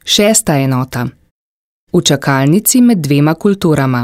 6. enota. V čakalnici med dvema kulturama.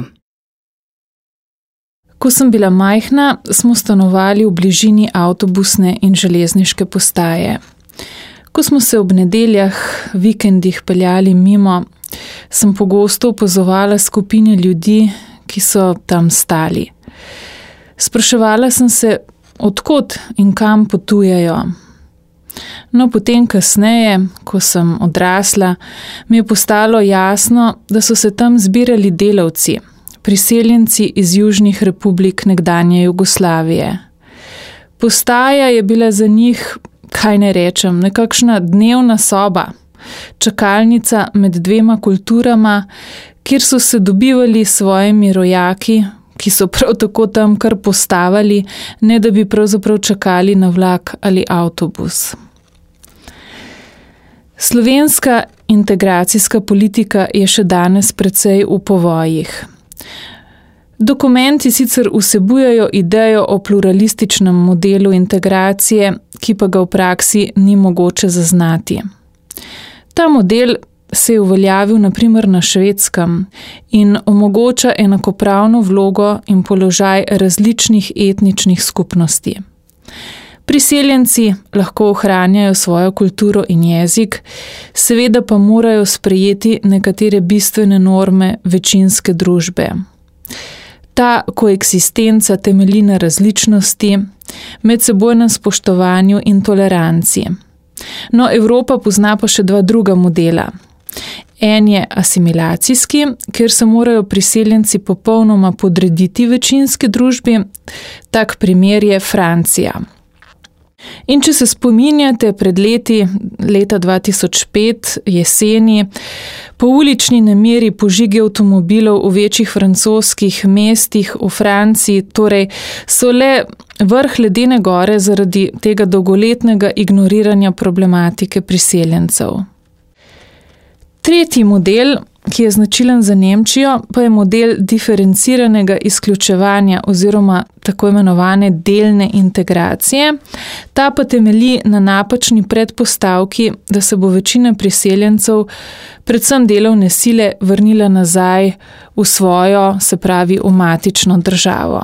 Ko sem bila majhna, smo stanovali v bližini avtobusne in železniške postaje. Ko smo se ob nedeljah, vikendih peljali mimo, sem pogosto opazovala skupine ljudi, ki so tam stali. Spraševala sem se, od kod in kam potujejo. No, potem kasneje, ko sem odrasla, mi je postalo jasno, da so se tam zbirali delavci, priseljenci iz južnih republik nekdanje Jugoslavije. Postaja je bila za njih, kaj ne rečem, nekakšna dnevna soba, čakalnica med dvema kulturama, kjer so se dobivali s svojimi rojaki, ki so prav tako tam kar postavali, ne da bi pravzaprav čakali na vlak ali avtobus. Slovenska integracijska politika je še danes precej v povojih. Dokumenti sicer vsebujejo idejo o pluralističnem modelu integracije, ki pa ga v praksi ni mogoče zaznati. Ta model se je uveljavil na primer na Švedskem in omogoča enakopravno vlogo in položaj različnih etničnih skupnosti. Priseljenci lahko ohranjajo svojo kulturo in jezik, seveda pa morajo sprejeti nekatere bistvene norme večinske družbe. Ta koeksistenca temelji na različnosti, medsebojnem spoštovanju in toleranci. No, Evropa pozna pa še dva druga modela. En je asimilacijski, kjer se morajo priseljenci popolnoma podrediti večinski družbi, tak primer je Francija. In če se spominjate, pred leta 2005, jeseni, po ulični nemiri požigi avtomobilov v večjih francoskih mestih v Franciji, torej so le vrh ledene gore zaradi tega dolgoletnega ignoriranja problematike priseljencev. Tretji model, ki je značilen za Nemčijo, pa je model diferenciranega izključevanja oziroma tako imenovane delne integracije. Ta pa temelji na napačni predpostavki, da se bo večina priseljencev, predvsem delovne sile, vrnila nazaj v svojo, se pravi v matično državo.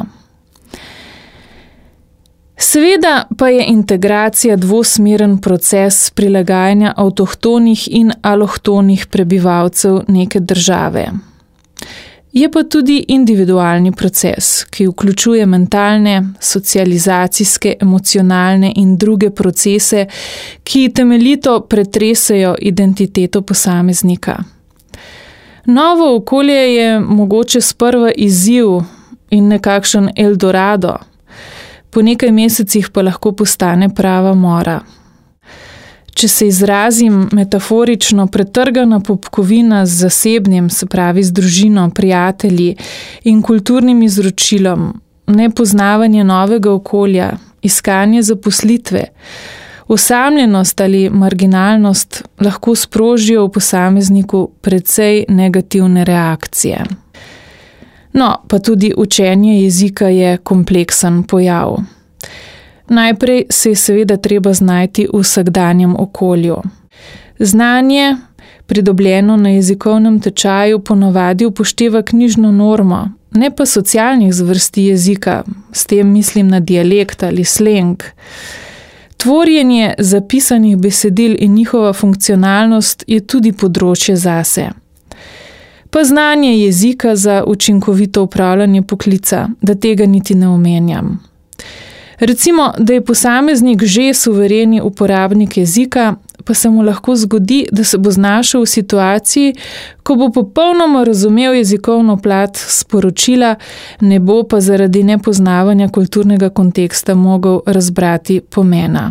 Seveda pa je integracija dvosmeren proces prilagajanja avtohtonih in alohtonih prebivalcev neke države. Je pa tudi individualni proces, ki vključuje mentalne, socializacijske, emocionalne in druge procese, ki temeljito pretresajo identiteto posameznika. Novo okolje je mogoče sprva izziv in nekakšen Eldorado, po nekaj mesecih pa lahko postane prava mora. Če se izrazim metaforično, pretrgana popkovina z zasebnim, se pravi z družino, prijatelji in kulturnim izročilom, nepoznavanje novega okolja, iskanje zaposlitve, osamljenost ali marginalnost lahko sprožijo v posamezniku precej negativne reakcije. No, pa tudi učenje jezika je kompleksen pojav. Najprej se je seveda treba znajti v vsakdanjem okolju. Znanje, pridobljeno na jezikovnem tečaju, ponavadi upošteva knjižno normo, ne pa socialnih zvrsti jezika, s tem mislim na dialekt ali sleng. Tvorjenje zapisanih besedil in njihova funkcionalnost je tudi področje zase. Pa znanje jezika za učinkovito upravljanje poklica, da tega niti ne omenjam. Recimo, da je posameznik že suvereni uporabnik jezika, pa se mu lahko zgodi, da se bo znašel v situaciji, ko bo popolnoma razumel jezikovno plat sporočila, ne bo pa zaradi nepoznavanja kulturnega konteksta mogel razbrati pomena.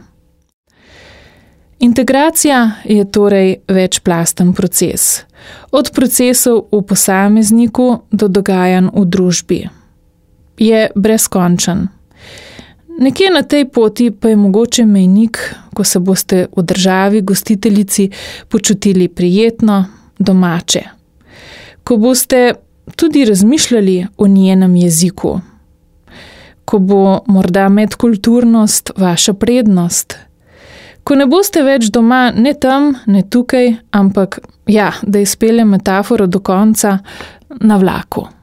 Integracija je torej večplasten proces. Od procesov v posamezniku do dogajanj v družbi. Je brezkončen. Nekje na tej poti pa je mogoče mejnik, ko se boste v državi gostiteljici počutili prijetno, domače. Ko boste tudi razmišljali o njenem jeziku. Ko bo morda medkulturnost vaša prednost. Ko ne boste več doma, ne tam, ne tukaj, ampak ja, da izpeljem metaforo do konca, na vlaku.